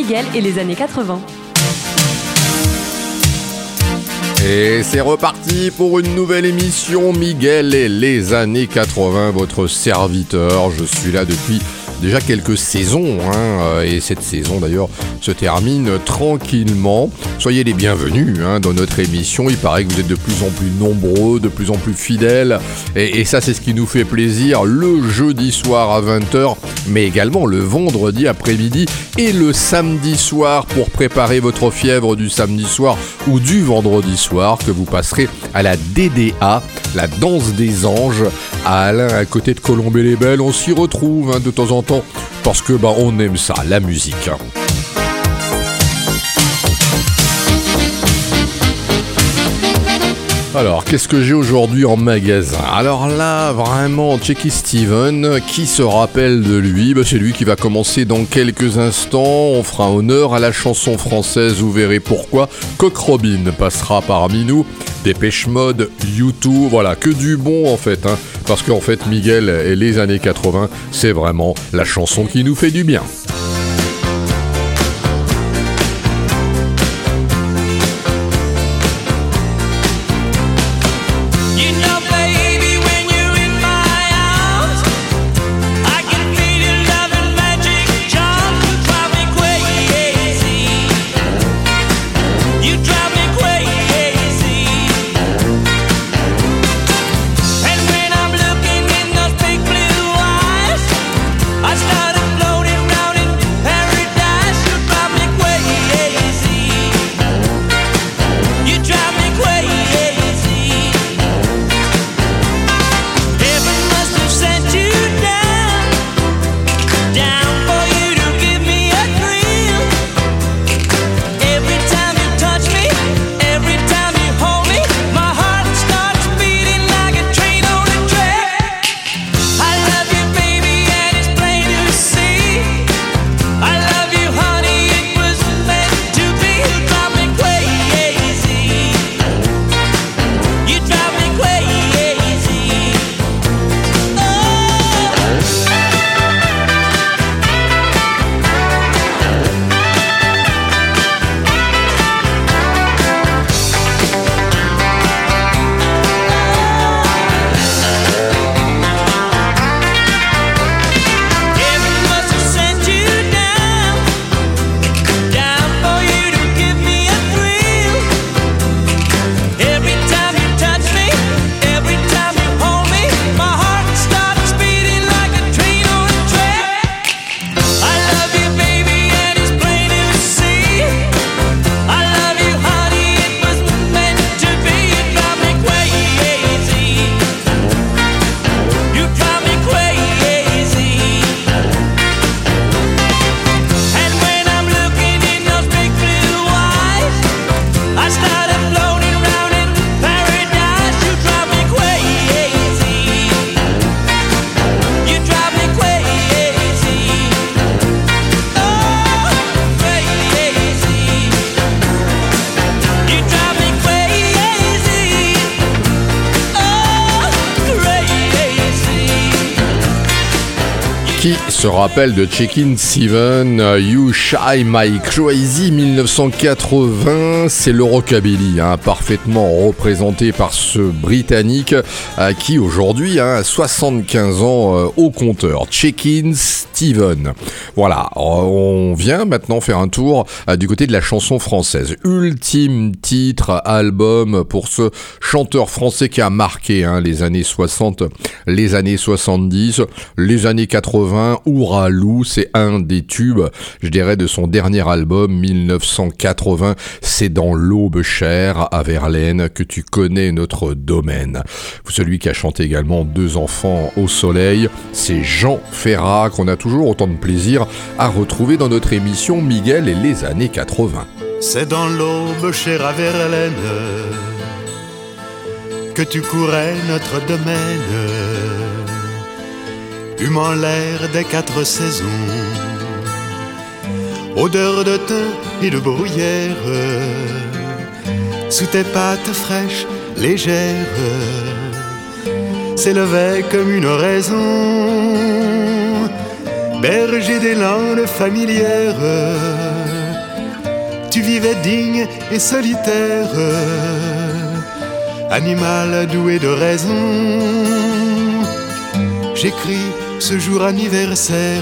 Miguel et les années 80. Et c'est reparti pour une nouvelle émission Miguel et les années 80, votre serviteur. Je suis là depuis déjà quelques saisons, et cette saison d'ailleurs se termine tranquillement. Soyez les bienvenus dans notre émission. Il paraît que vous êtes de plus en plus nombreux, de plus en plus fidèles, et ça c'est ce qui nous fait plaisir le jeudi soir à 20h, mais également le vendredi après-midi et le samedi soir pour préparer votre fièvre du samedi soir ou du vendredi soir que vous passerez à la DDA, la danse des anges, à Alain à côté de Colombey-les-Belles. On s'y retrouve de temps en temps parce que on aime ça, la musique. Alors, qu'est-ce que j'ai aujourd'hui en magasin ? Alors là, vraiment, Checky Steven, qui se rappelle de lui ? C'est lui qui va commencer dans quelques instants. On fera honneur à la chanson française, vous verrez pourquoi. Coq Robin passera parmi nous. Dépêche Mode, U2, voilà, que du bon en fait, parce qu'en fait, Miguel et les années 80, c'est vraiment la chanson qui nous fait du bien. Qui se rappelle de Checky Steven, You Shy My Crazy 1980, c'est le rockabilly, parfaitement représenté par ce Britannique qui aujourd'hui a 75 ans au compteur, Checky Steven. Voilà, on vient maintenant faire un tour du côté de la chanson française. Ultime titre, album pour ce chanteur français qui a marqué les années 60, les années 70, les années 80. Ouralou, c'est un des tubes, je dirais, de son dernier album 1980. C'est dans l'Aube chère à Verlaine que tu connais notre domaine. Celui qui a chanté également Deux enfants au soleil, c'est Jean Ferrat, qu'on a toujours autant de plaisir à retrouver dans notre émission Miguel et les années 80. C'est dans l'Aube chère à Verlaine que tu courais notre domaine, humant l'air des 4 saisons, odeur de thym et de bruyère, sous tes pattes fraîches, légères, s'élevait comme une oraison, berger des landes familières, tu vivais digne et solitaire, animal doué de raison. J'écris ce jour anniversaire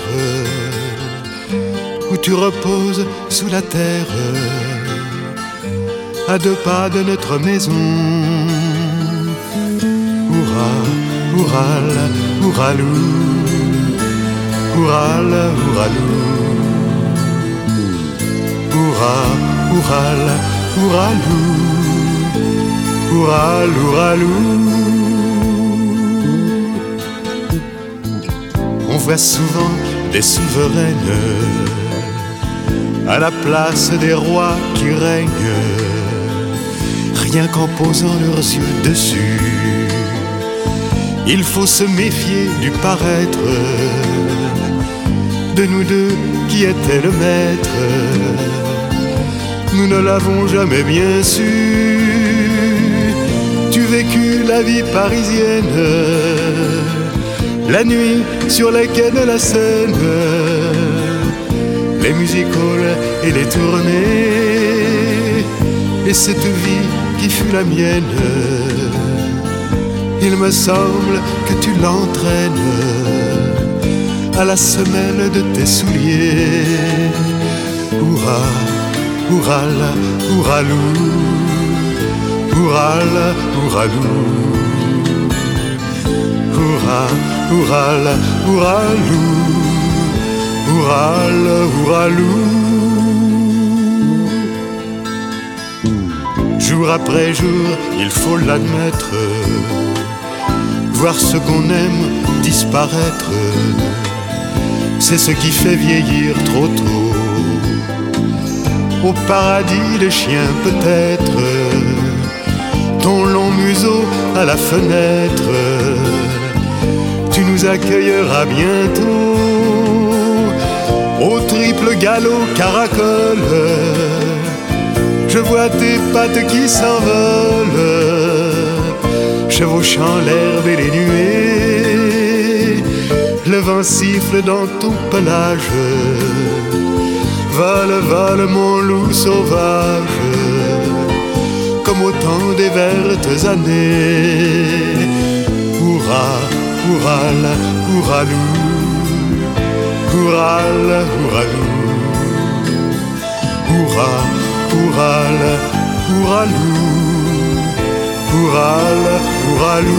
où tu reposes sous la terre, à 2 pas de notre maison. Hourra, hourala, houralou, hourala, houralou. Hourra, hourala, houralou, houral, houralou. On voit souvent des souveraines à la place des rois qui règnent, rien qu'en posant leurs yeux dessus. Il faut se méfier du paraître de nous deux qui étaient le maître. Nous ne l'avons jamais bien su. Tu vécus la vie parisienne, la nuit sur les quais de la Seine, les music-halls et les tournées, et cette vie qui fut la mienne, il me semble que tu l'entraînes à la semelle de tes souliers. Hourra, hourala, houralou, hourala, houralou. Hourra, hourala, houralou, hourala, houralou. Jour après jour, il faut l'admettre, voir ce qu'on aime disparaître, c'est ce qui fait vieillir trop tôt. Au paradis les chiens peut-être, ton long museau à la fenêtre, tu nous accueilleras bientôt. Au triple galop caracole, je vois tes pattes qui s'envolent, chevauchant l'herbe et les nuées. Le vent siffle dans ton pelage, vole, vole mon loup sauvage, comme au temps des vertes années. Hourra, hourala, houralou, hourala, houralou. Hourra, hourala, houralou, hourala, houralou.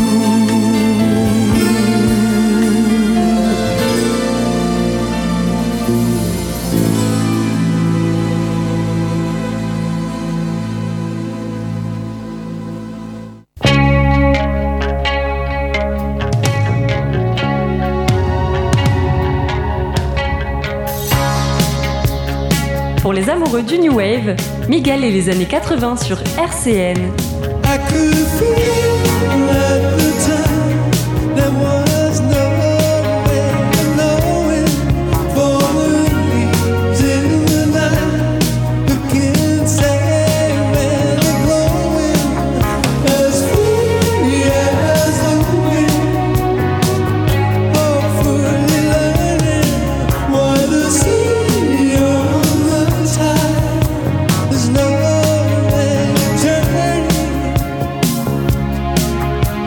Pour les amoureux du New Wave, Miguel et les années 80 sur RCN. I could feel at the time there was no way of knowing, for the leaves in the night who can say where they're growing, as free as the wind, hopefully learning why the sea on the tide is no way turning.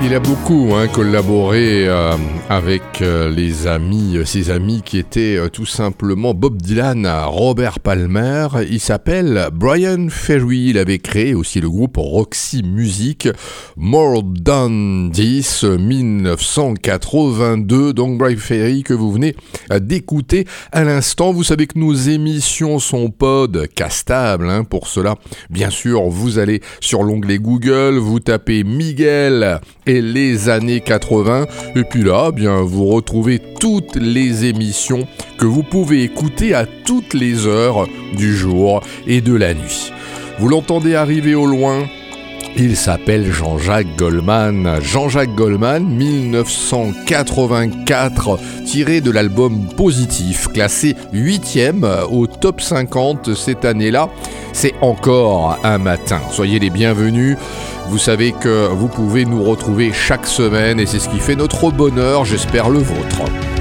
Il a beaucoup collaboré avec ses amis qui étaient tout simplement Bob Dylan, Robert Palmer. Il s'appelle Bryan Ferry. Il avait créé aussi le groupe Roxy Music. More Than This, 1982. Donc Bryan Ferry que vous venez d'écouter à l'instant. Vous savez que nos émissions sont podcastables. Pour cela, bien sûr, vous allez sur l'onglet Google, vous tapez Miguel et les années 80, et puis là, bien, vous retrouvez toutes les émissions que vous pouvez écouter à toutes les heures du jour et de la nuit. Vous l'entendez arriver au loin, il s'appelle Jean-Jacques Goldman. Jean-Jacques Goldman, 1984, tiré de l'album Positif, classé 8e au top 50 cette année-là. C'est encore un matin. Soyez les bienvenus. Vous savez que vous pouvez nous retrouver chaque semaine et c'est ce qui fait notre bonheur, j'espère le vôtre.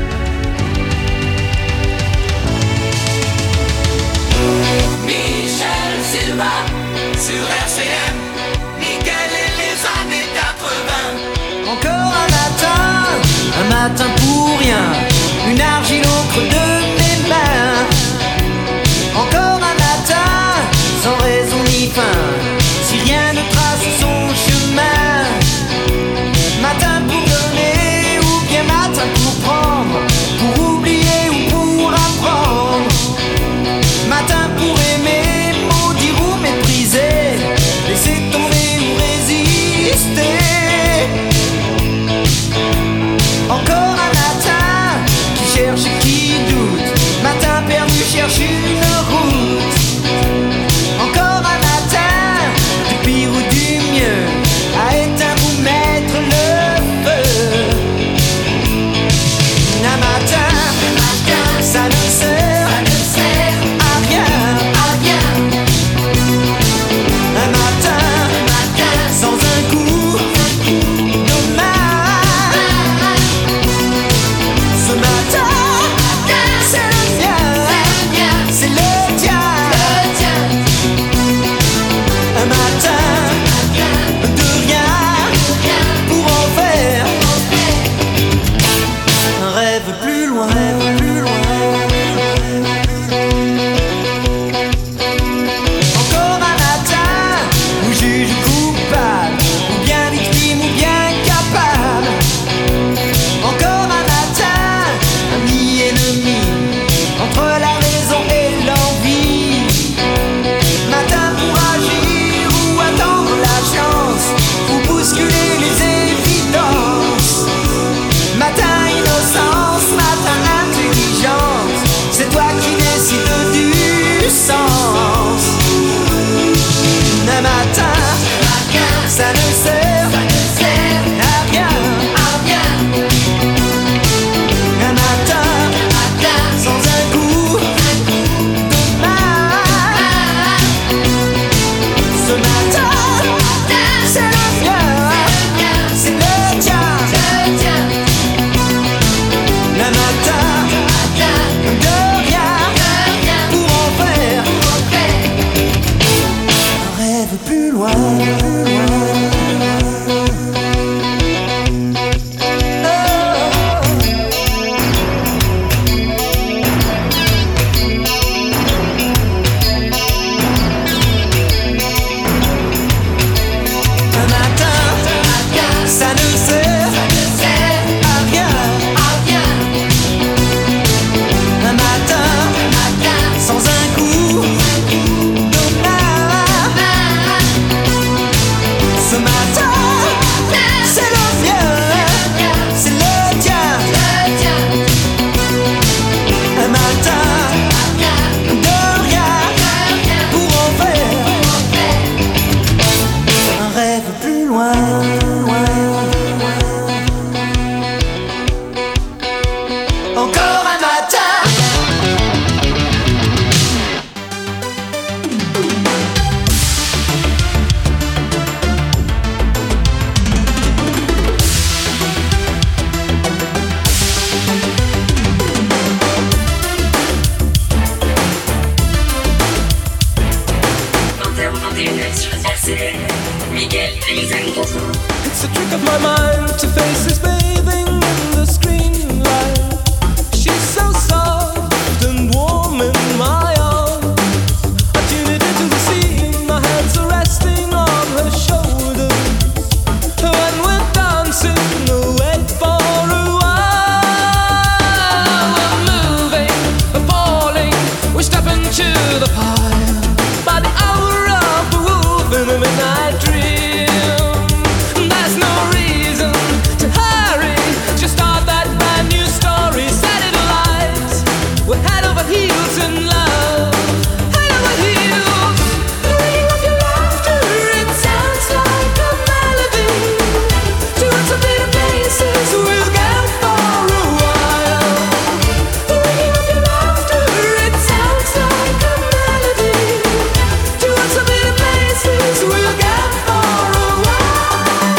Michel Silva sur RCM, Miguel et les années 80. Encore un matin pour rien, une argile au creux de mes mains. Encore un matin, sans raison ni fin, si rien ne trace son chemin. Matin pour donner ou bien matin pour prendre, pour oublier ou pour apprendre. Matin pour aimer, maudire ou mépriser, laisser tomber ou résister. Encore un matin qui cherche et qui doute, matin perdu cherche une route. Encore un matin, du pire ou du mieux, à éteindre ou mettre le feu. Un matin, ça ne sert à rien. Un matin, sans un coup de main. Ce matin, c'est le mien, c'est le tien. Un matin de rien pour en faire un rêve plus loin. Encore un matin où juge coupable, ou bien victime ou bien capable. Encore un matin, ami ennemi, entre la raison et l'envie. Matin pour agir ou attendre la chance, ou bousculer les évidences. Matin innocence, matin intelligence, c'est toi qui décides du sens. Un matin, ça ne sert à rien. Un matin, sans un coup de main. Ce matin, c'est le mien, c'est le tien. Un matin de rien pour en faire un rêve plus loin. Un matin, ça ne sert à rien. Un matin, sans un coup de main. Ce matin, c'est le mien, c'est le tien. Un matin de rien pour en faire un rêve plus loin. Encore un matin. Sur RCM, Miguel et les années 80. It's a trick of my mind. to faces bathing in the screen light. She's so soft and warm in my arms. I tune it into the scene, my hands are resting on her shoulders. When we're dancing away for a while, we're moving, we're falling, we're stepping to the pile. By the hour of the wolf in the midnight dream, there's no reason to hurry. Just start that brand new story, set it alight. We're head over heels in love, head over heels. The ringing of your laughter, it sounds like a melody. To unfamiliar places we'll go for a while. The ringing of your laughter, it sounds like a melody. To unfamiliar places we'll go for a while.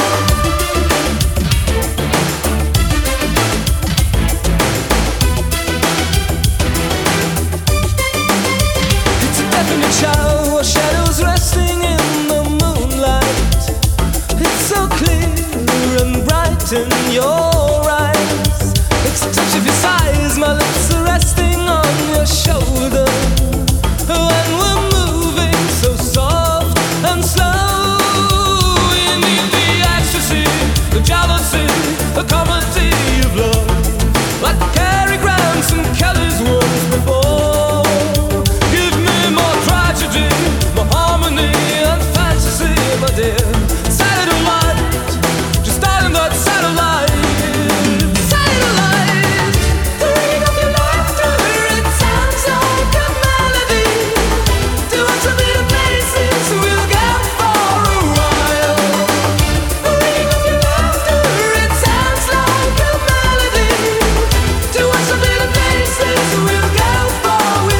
It's a definite show, shadows resting in the moonlight. It's so clear and bright in your eyes. It's a touch of your size, my lips are resting on your shoulder. When we're moving so soft and slow, you need the ecstasy, the jealousy, the comedy of love. Like Cary Grant and Kelly's once before. Give me more tragedy, more harmony and fantasy, my dear. Satellite, just starting that satellite. Satellite, the ringing of your laughter, it sounds like a melody. To unfamiliar places we'll go for a while. The ringing of your laughter, it sounds like a melody. To unfamiliar places we'll go for a while.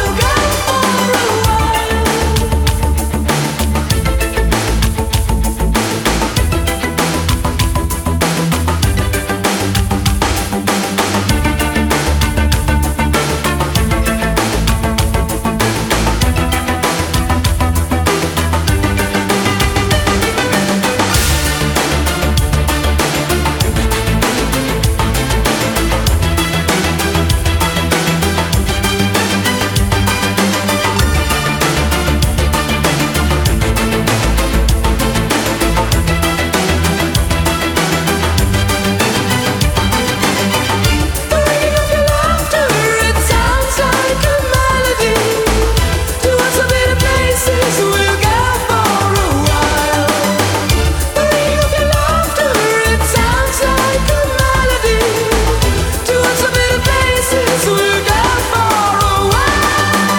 The ringing of your laughter, it sounds like a melody. To unfamiliar places we'll go for a while. The ringing of your laughter, it sounds like a melody. To unfamiliar places we'll go for a while.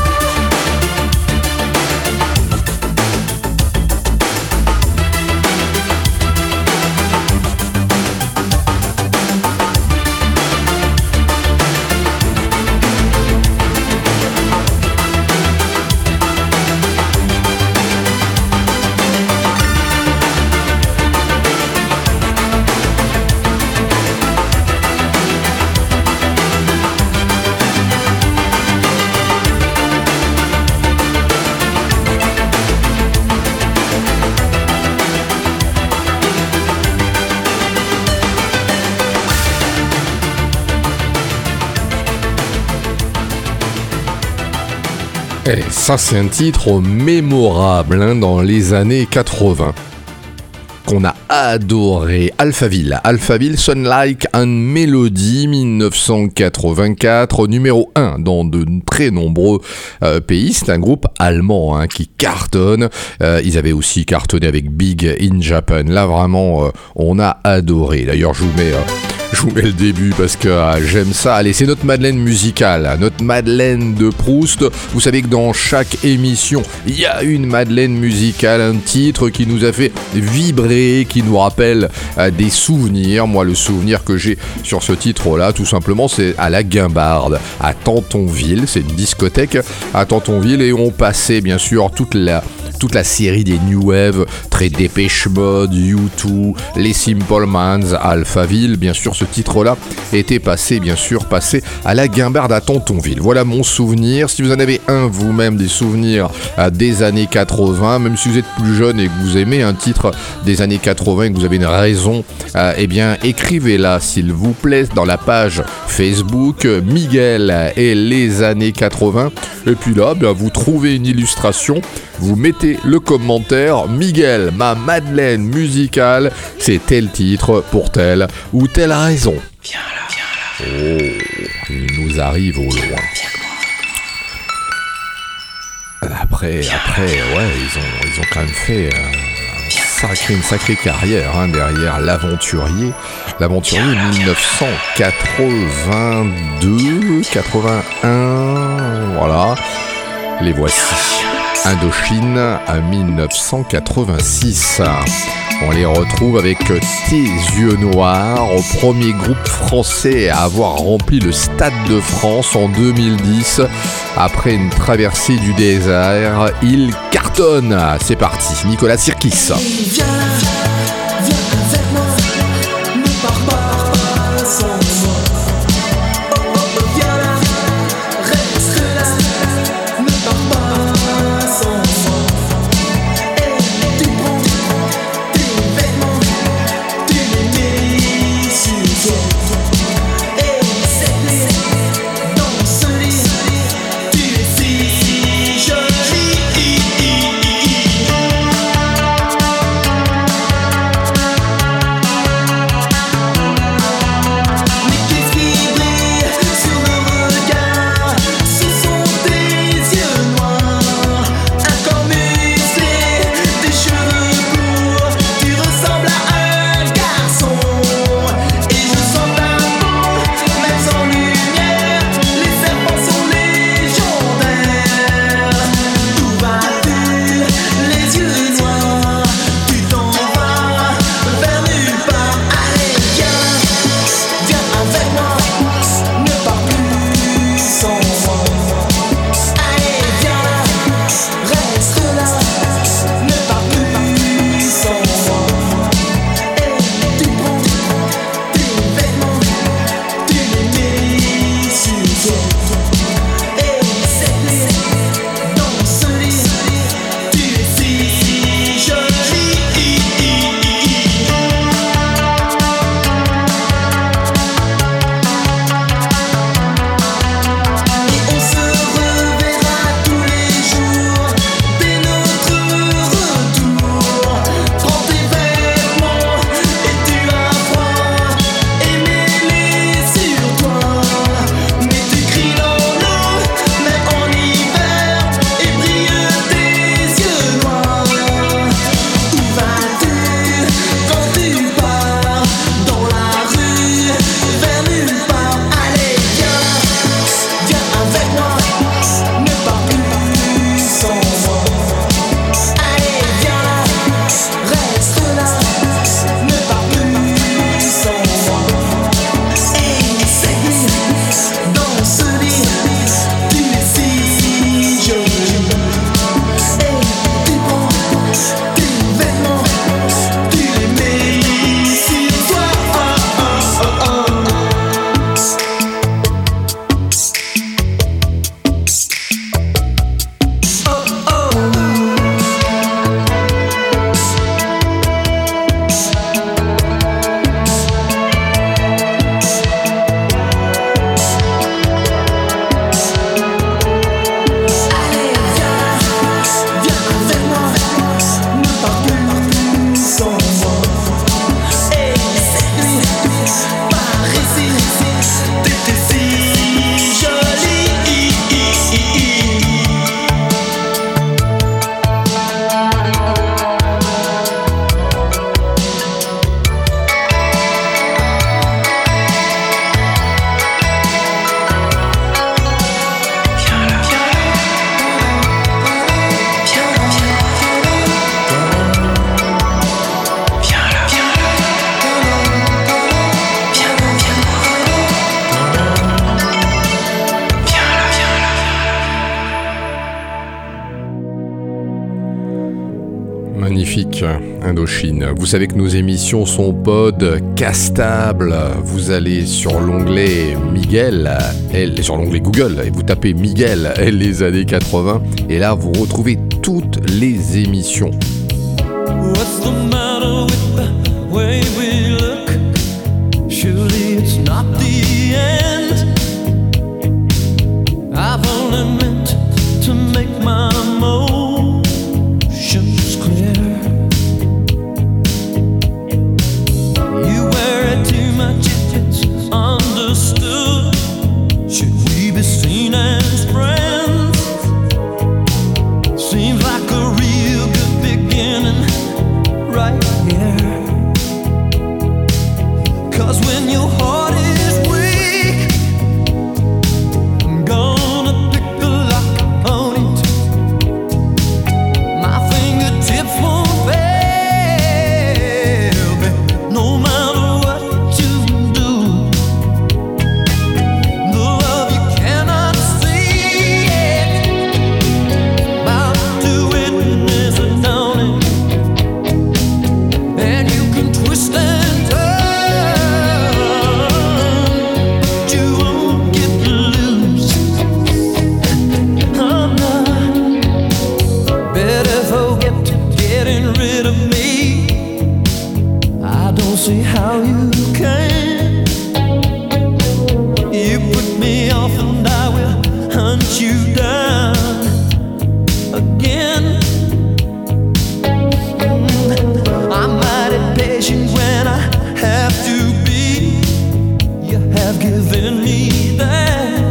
Et ça, c'est un titre mémorable dans les années 80 qu'on a adoré. Alphaville, Sound Like a Melody, 1984, numéro 1 dans de très nombreux pays. C'est un groupe allemand qui cartonne. Ils avaient aussi cartonné avec Big in Japan. Là, vraiment, on a adoré. D'ailleurs, je vous mets le début parce que j'aime ça. Allez, c'est notre Madeleine musicale, notre Madeleine de Proust. Vous savez que dans chaque émission, il y a une Madeleine musicale, un titre qui nous a fait vibrer, qui nous rappelle des souvenirs. Moi, le souvenir que j'ai sur ce titre-là, tout simplement, c'est à la Guimbarde, à Tantonville. C'est une discothèque à Tantonville et on passait bien sûr toute toute la série des New Wave, très Depeche Mode, U2, les Simple Minds, Alphaville. Bien sûr, ce titre-là était passé à la guimbarde à Tontonville. Voilà mon souvenir. Si vous en avez un vous-même, des souvenirs des années 80, même si vous êtes plus jeune et que vous aimez un titre des années 80 et que vous avez une raison, eh bien écrivez-la s'il vous plaît dans la page Facebook Miguel et les années 80. Et puis là, vous trouvez une illustration, vous mettez le commentaire: Miguel, ma Madeleine musicale, c'est tel titre pour telle ou telle raison. Viens là. Oh, il nous arrive au loin. Après, ouais, ils ont quand même fait une sacrée carrière derrière l'aventurier. L'aventurier 1982, 81, voilà. Les voici. Indochine à 1986. On les retrouve avec Tes yeux noirs, au premier groupe français à avoir rempli le Stade de France en 2010. Après une traversée du désert, il cartonne. C'est parti, Nicolas Sirkis. Viens avec moi, ne pars pas sans moi. Viens là, reste là, ne pars pas sans moi. Et tu prends tes vêtements, tu les mets sur toi. Et cette nuit, dans ce lit, tu es si jolie. Magnifique, Indochine. Vous savez que nos émissions sont podcastables. Vous allez sur l'onglet Miguel, sur l'onglet Google, et vous tapez Miguel et les années 80, et là vous retrouvez toutes les émissions. What's the matter with the way we look? Surely it's not the end. I've only meant to make my emotions clear. You wear it too much, it's understood. Should we be seen as friends? Seems like a real good beginning right here. 'Cause when your heart is weak, I'm gonna pick the lock on it. My fingertips won't fail me, no matter what you do. The love you cannot see it, bound to witness it, don't it? And you can twist and turn, but you won't get loose. I'm not better forget getting rid of me. I don't see how you can. You put me off and I will hunt you down again. I'm mighty patient when I have to be. You have given me that.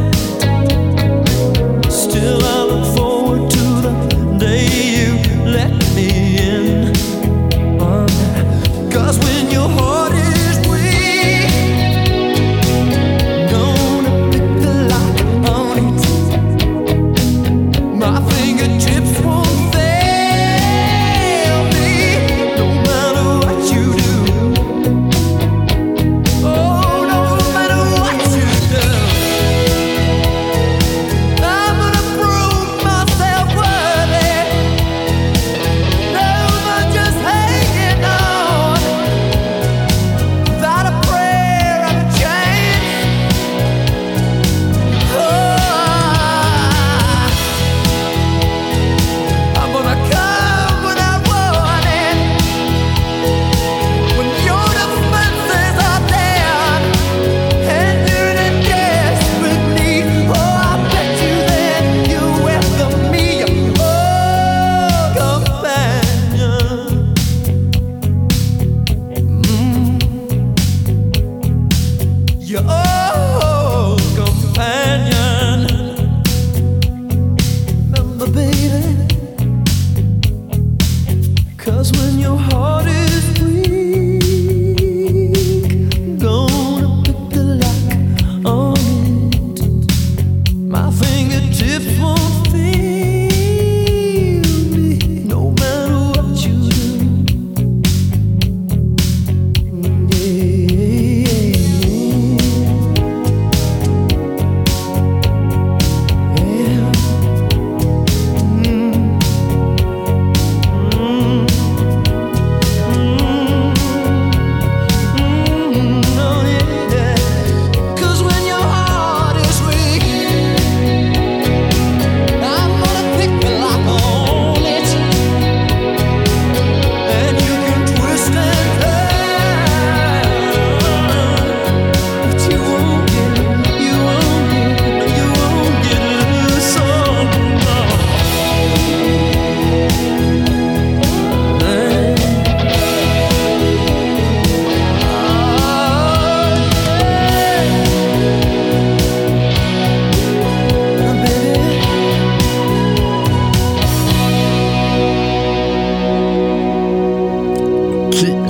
Still I look forward to the day you let me in. 'Cause when your heart is weak, gonna pick the lock on it. My fingertips won't fail me, no matter what you do. Oh, no matter what you do. I'm gonna prove myself worthy. No more just hanging on without a prayer or a chance. I'm gonna come without warning when your defenses are down and you're in desperate need. Oh, I bet you then you welcome me, oh, companion. Your old companion. Remember, baby, 'cause when your heart is weak, gonna pick the lock on it. My fingertips won't fail me, no matter what you do.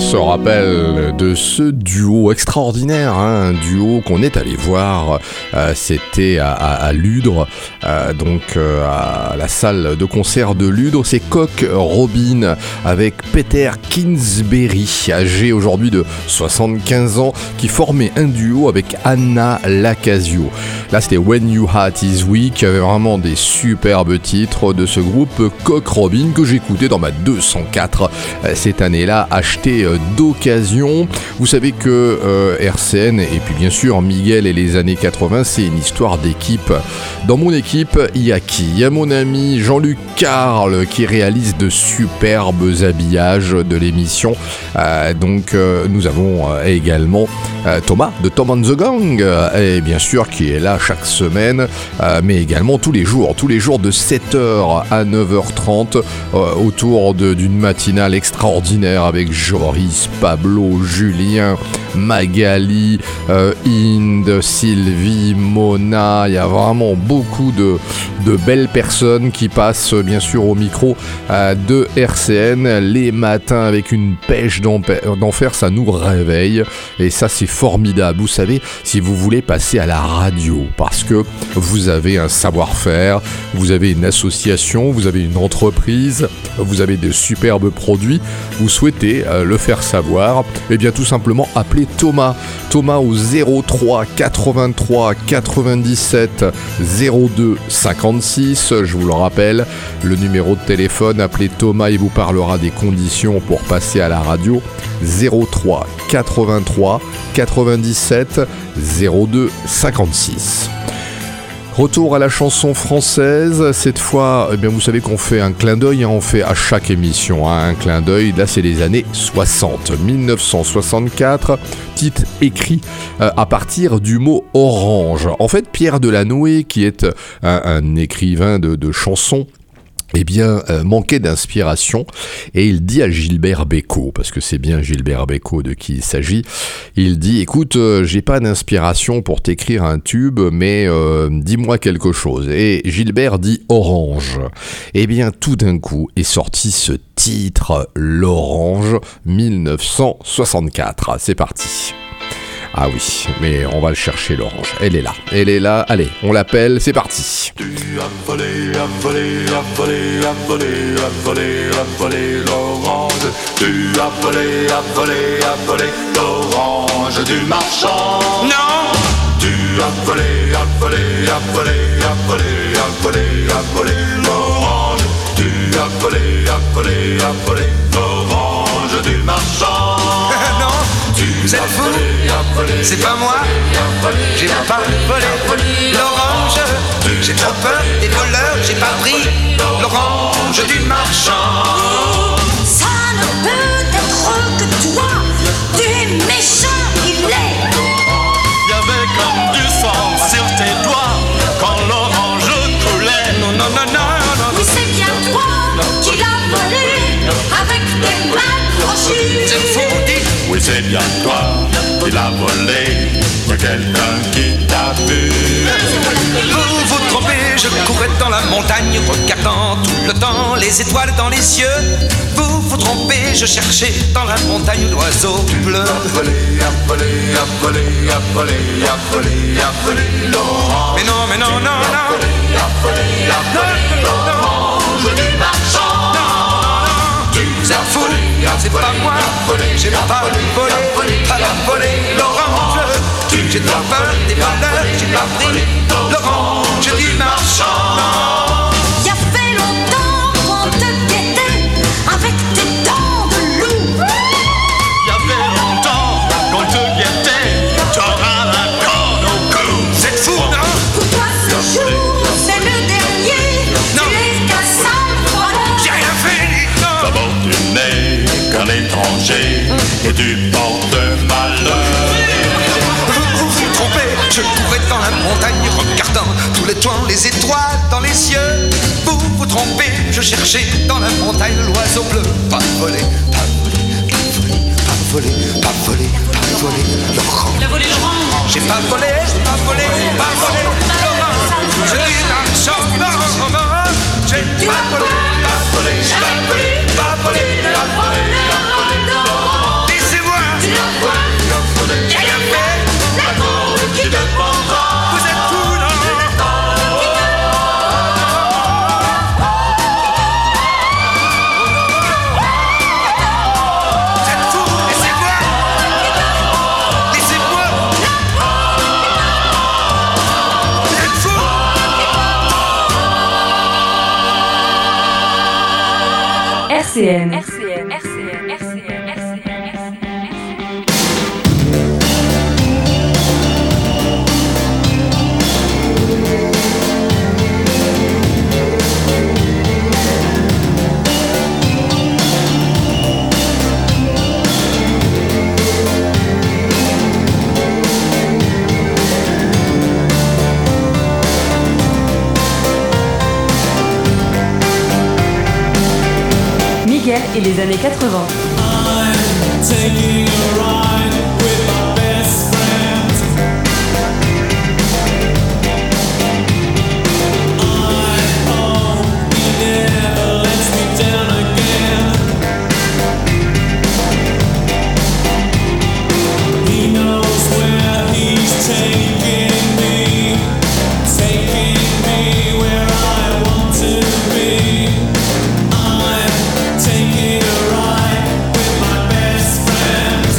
se rappelle de ce duo extraordinaire, un duo qu'on est allé voir, c'était à Ludre, à la salle de concert de Ludre, c'est Cock Robin avec Peter Kingsbury, âgé aujourd'hui de 75 ans, qui formait un duo avec Anna Lacasio. Là c'était When You Heart Is Weak, vraiment des superbes titres de ce groupe Cock Robin que j'écoutais dans ma 204 cette année-là, acheté d'occasion. Vous savez que RCN et puis bien sûr Miguel et les années 80, c'est une histoire d'équipe. Dans mon équipe, il y a qui ? Il y a mon ami Jean-Luc Carle qui réalise de superbes habillages de l'émission. Nous avons également Thomas de Tom and the Gang, et bien sûr qui est là chaque semaine, mais également tous les jours de 7h à 9h30 autour d'une matinale extraordinaire avec Joris, Pablo, Julien, Magali, Inde, Sylvie, Mona. Il y a vraiment beaucoup de belles personnes qui passent bien sûr au micro de RCN les matins avec une pêche d'enfer. Ça nous réveille et ça c'est formidable. Vous savez, si vous voulez passer à la radio parce que vous avez un savoir-faire, vous avez une association, vous avez une entreprise, vous avez de superbes produits, vous souhaitez le faire savoir, et bien tout simplement appelez Thomas au 03 83 97 02 56. Je vous le rappelle, le numéro de téléphone, appelez Thomas, il vous parlera des conditions pour passer à la radio. 03 83 97 02 56. Retour à la chanson française, cette fois, vous savez qu'on fait un clin d'œil, on fait à chaque émission un clin d'œil, là c'est les années 60, 1964, titre écrit à partir du mot orange. En fait, Pierre Delanoë, qui est un écrivain de chansons, manquait d'inspiration et il dit à Gilbert Bécaud, parce que c'est bien Gilbert Bécaud de qui il s'agit, il dit: écoute, j'ai pas d'inspiration pour t'écrire un tube, mais dis-moi quelque chose. Et Gilbert dit orange. Et bien tout d'un coup est sorti ce titre, l'orange, 1964. C'est parti. Ah oui, mais on va le chercher, l'orange. Elle est là. Allez, on l'appelle, c'est parti. Tu as volé l'orange. Tu as volé l'orange du marchand. Non. Tu as volé l'orange. Tu as volé l'orange du marchand. Non, vous êtes fous, c'est pas moi, j'ai pas volé l'orange, j'ai trop peur des voleurs, j'ai pas pris l'orange du marchand. Ça ne peut être que toi, du méchant il est. Y'avait comme du sang sur tes doigts quand l'orange coulait. Non. Oui, c'est bien toi qui l'as volé avec tes mains crochues. C'est fou, dites. Oui, c'est bien toi qui l'as volé. Y'a quelqu'un qui t'a vu. Vous vous trompez, je courais dans la montagne, regardant tout le temps les étoiles dans les cieux. Vous vous trompez, je cherchais dans la montagne l'oiseau bleu. A volé l'orange. Mais non. A volé l'orange du marchand. Vous êtes fous, c'est pas moi, j'ai pas volé l'orange. J'ai trop peur des voleurs, j'ai pas pris l'orange du marchand. Il y a fait longtemps qu'on te guettait avec tes dents de loup. Y'avait longtemps qu'on te guettait, t'auras la corne au cou. Vous êtes fous, non? Pour toi ce jour, c'est le dernier. Non. Tu es qu'un sale voleur. J'ai rien fait, non. D'abord tu n'es qu'un étranger et tu portes malheur. Vous vous trompez, je courais dans la montagne, regardant tous les toits, les étoiles dans les cieux. Vous vous trompez, je cherchais dans la montagne l'oiseau bleu. Pas volé l'orange. Il a volé l'orange. J'ai pas volé l'orange. Je dis marchand, non. J'ai pas volé l'orange. Des RCN. Miguel et les années 80. Taking a ride with my best friend. I hope he never lets me down again. He knows where he's taking me where I want to be. I'm taking a ride with my best friend.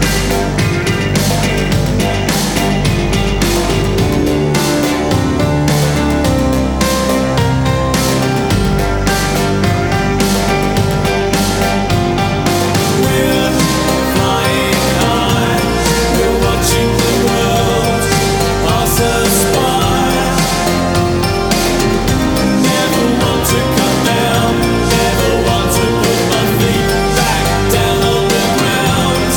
We're flying high, we're watching the world pass us by. Never want to come down, never want to put my feet back down on the ground.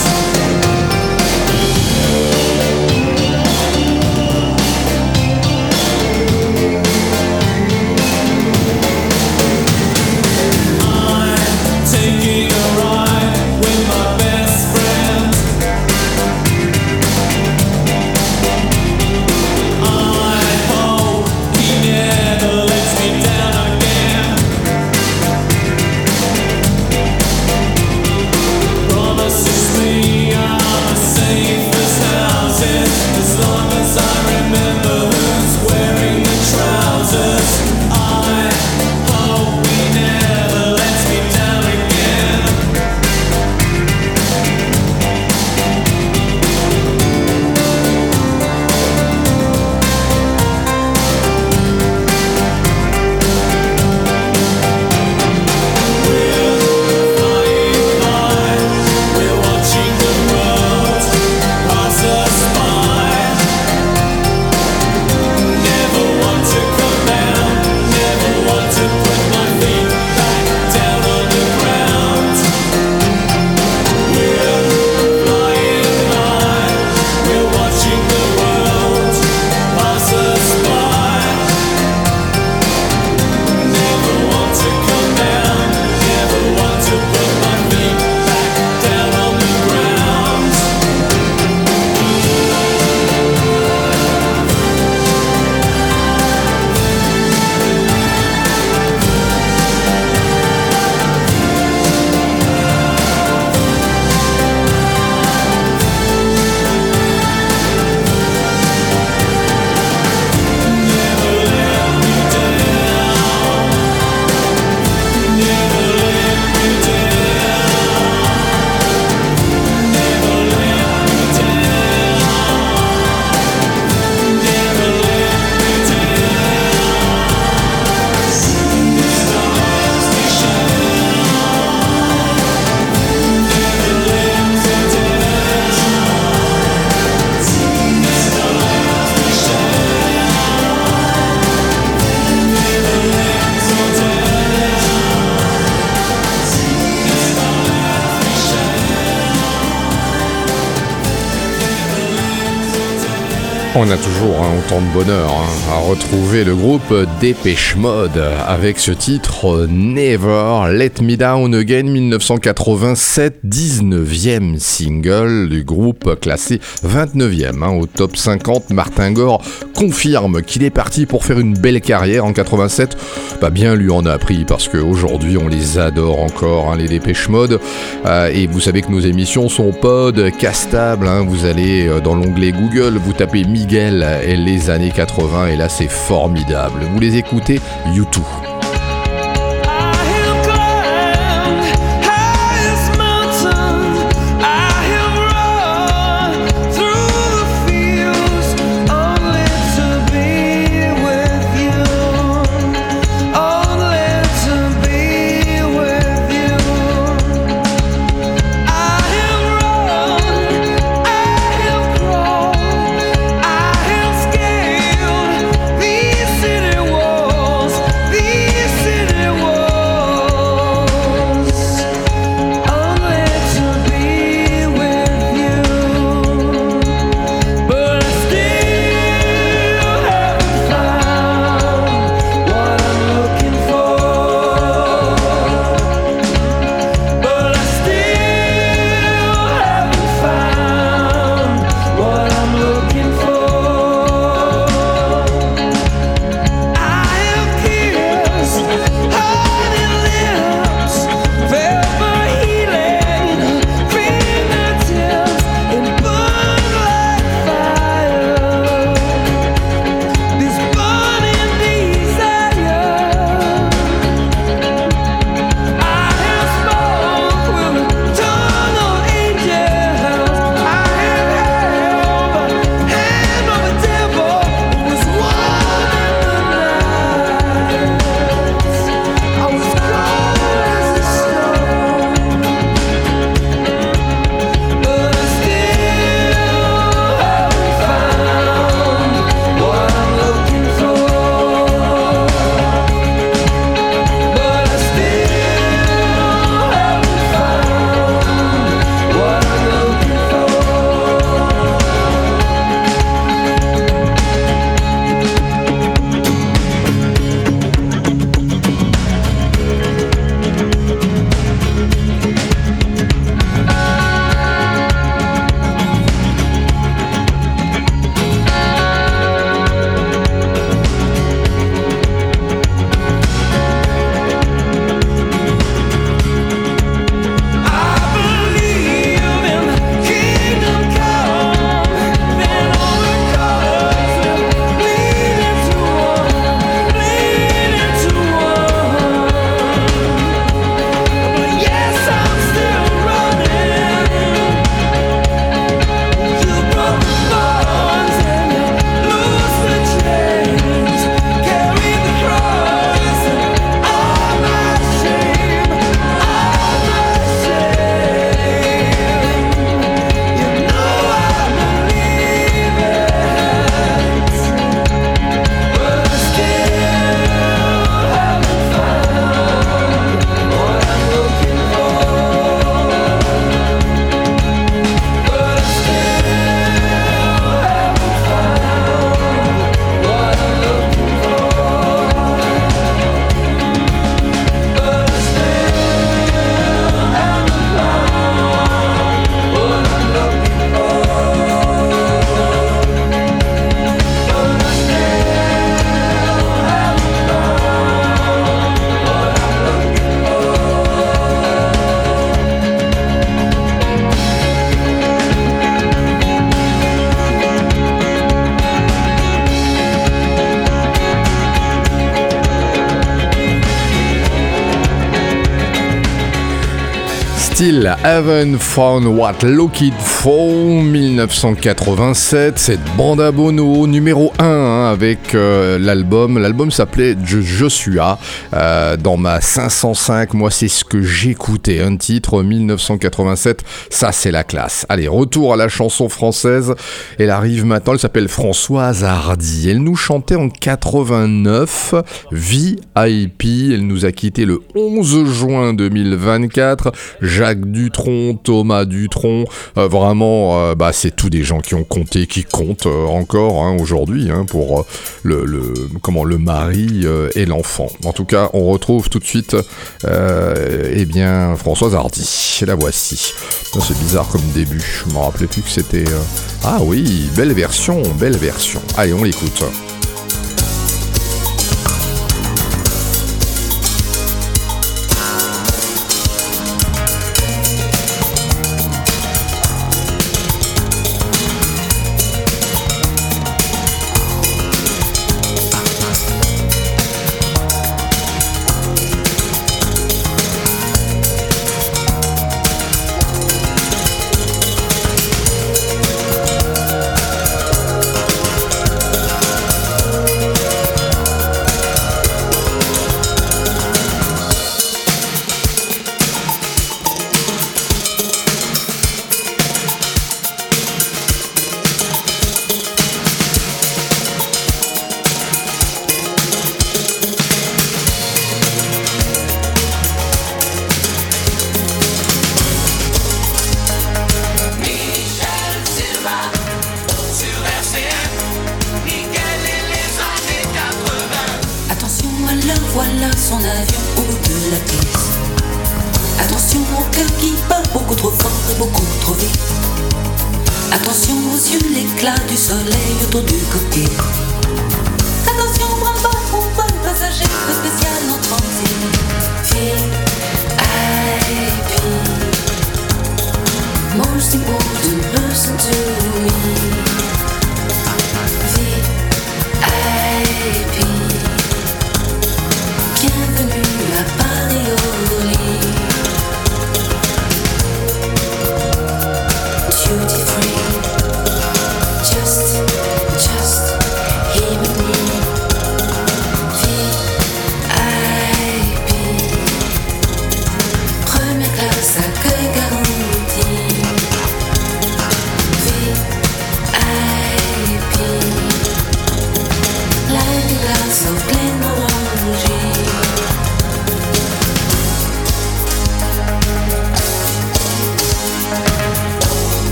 I'm taking a ride with my best friend. I hope he never lets me down again. Promises me I'm the safest houses as long as I remember who's wearing the trousers. I hope he never lets me down again. We're flying high, we're watching the world pass us by. Never want to come down, never want to put my feet back down on the ground. We're flying high, we're watching the world pass us by. Never want to come down, never want to put my feet back down on the ground. On a toujours autant de bonheur à retrouver le groupe Depeche Mode avec ce titre Never Let Me Down Again 1987, 19e single du groupe, classé 29e au top 50. Martin Gore confirme qu'il est parti pour faire une belle carrière en 87. Bien lui en a pris parce qu'aujourd'hui on les adore encore, les Depeche Mode. Et vous savez que nos émissions sont podcastables. Vous allez dans l'onglet Google, vous tapez Miguel et les années 80 et là c'est formidable. Vous les écoutez, YouTube. Only to be with you. Still haven't found what looking for, 1987, cette bande à Bono, numéro 1 avec l'album. L'album s'appelait Joshua. Dans ma 505, moi c'est ce que j'écoutais. Un titre 1987, ça c'est la classe. Allez, retour à la chanson française. Elle arrive maintenant, elle s'appelle Françoise Hardy. Elle nous chantait en 89, VIP. Elle nous a quitté le 11 juin 2024. Jacques Dutronc, Thomas Dutronc, vraiment, c'est tous des gens qui ont compté, qui comptent encore aujourd'hui pour le mari et l'enfant. En tout cas, on retrouve tout de suite Françoise Hardy. La voici. C'est bizarre comme début. Je me rappelais plus que c'était... Ah oui, belle version. Allez, on l'écoute.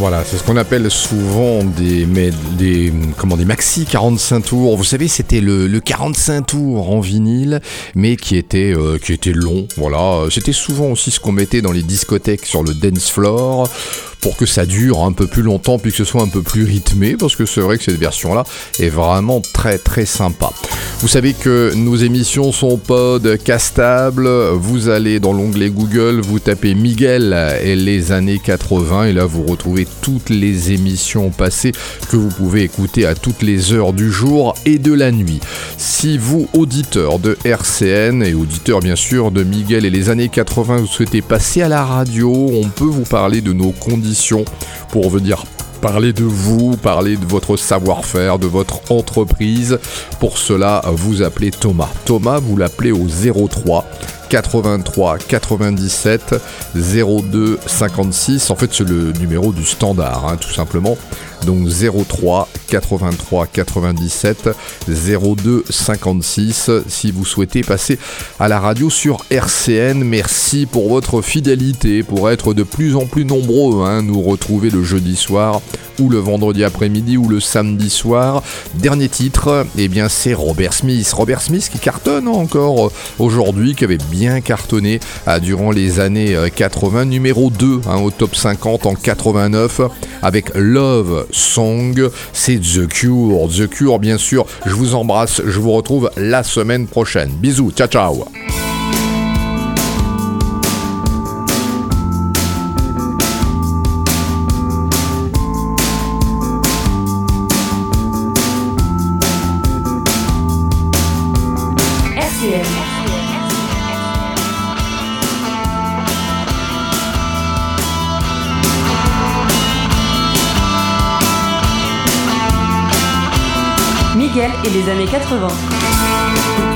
Voilà, c'est ce qu'on appelle souvent des maxi 45 tours. Vous savez, c'était le 45 tours en vinyle, mais qui était long. Voilà, c'était souvent aussi ce qu'on mettait dans les discothèques sur le dance floor, pour que ça dure un peu plus longtemps, puis que ce soit un peu plus rythmé, parce que c'est vrai que cette version-là est vraiment très très sympa. Vous savez que nos émissions sont podcastables. Vous allez dans l'onglet Google, vous tapez Miguel et les années 80, et là vous retrouvez toutes les émissions passées que vous pouvez écouter à toutes les heures du jour et de la nuit. Si vous, auditeurs de RCN et auditeurs bien sûr de Miguel et les années 80, vous souhaitez passer à la radio, on peut vous parler de nos conditions pour venir parler de vous, parler de votre savoir-faire, de votre entreprise. Pour cela, vous appelez Thomas. Thomas, vous l'appelez au 03 83 97 02 56. En fait, c'est le numéro du standard, tout simplement. Donc 03 83 97 02 56 si vous souhaitez passer à la radio sur RCN. Merci pour votre fidélité, pour être de plus en plus nombreux, nous retrouver le jeudi soir ou le vendredi après-midi ou le samedi soir. Dernier titre, c'est Robert Smith. Robert Smith qui cartonne encore aujourd'hui, qui avait bien cartonné durant les années 80, numéro 2 au top 50 en 89 avec Love Song. C'est The Cure. The Cure, bien sûr. Je vous embrasse, je vous retrouve la semaine prochaine. Bisous, ciao ciao. Miguel et les années 80.